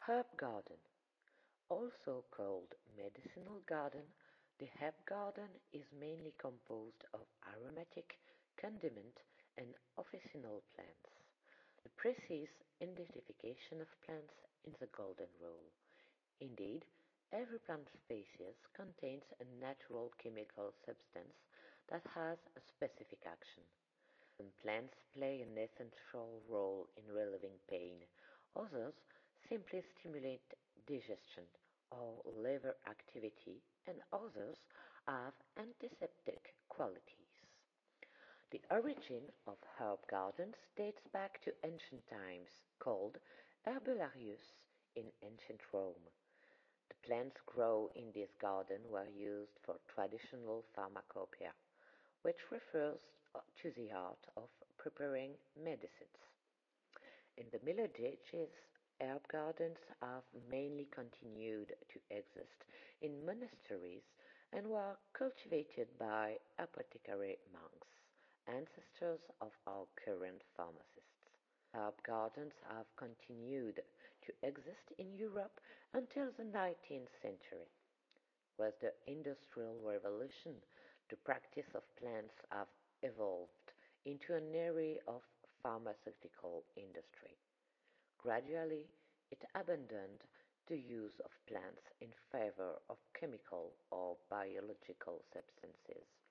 Herb garden. Also called medicinal garden, the herb garden is mainly composed of aromatic, condiment, and officinal plants. The precise identification of plants is the golden rule. Indeed, every plant species contains a natural chemical substance that has a specific action. Some plants play an essential role in relieving pain, others simply stimulate digestion or liver activity, and others have antiseptic qualities. The origin of herb gardens dates back to ancient times, called herbularius in ancient Rome. The plants grown in this garden were used for traditional pharmacopoeia, which refers to the art of preparing medicines. In the Middle Ages, herb gardens have mainly continued to exist in monasteries and were cultivated by apothecary monks, ancestors of our current pharmacists. Herb gardens have continued to exist in Europe until the 19th century. With the Industrial Revolution, the practice of plants have evolved into an area of pharmaceutical industry. Gradually, it abandoned the use of plants in favor of chemical or biological substances.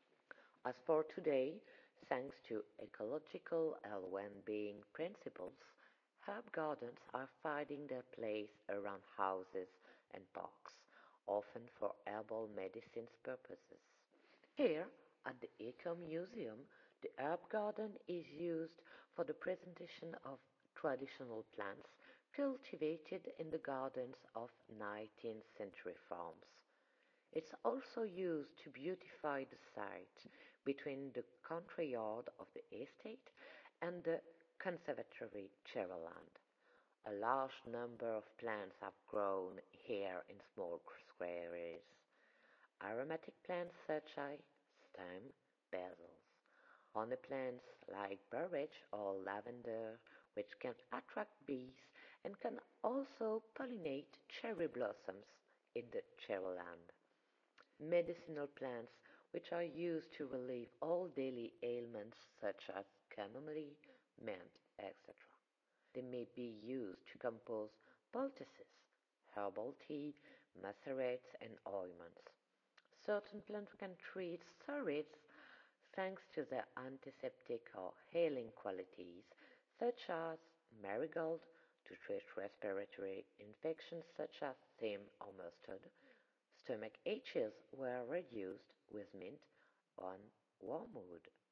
As for today, thanks to ecological and well-being principles, herb gardens are finding their place around houses and parks, often for herbal medicines purposes. Here, at the Eco Museum, the herb garden is used for the presentation of traditional plants cultivated in the gardens of 19th century farms. It's also used to beautify the site between the country yard of the estate and the conservatory Cherryland. A large number of plants have grown here in small squares. Aromatic plants such as thyme, basil, honey plants like borage or lavender, which can attract bees and can also pollinate cherry blossoms in the Cherryland. Medicinal plants which are used to relieve all daily ailments such as chamomile, mint, etc. They may be used to compose poultices, herbal tea, macerates, and ointments. Certain plants can treat sores thanks to their antiseptic or healing qualities, such as marigold to treat respiratory infections such as thyme or mustard. Stomach aches were reduced with mint and wormwood.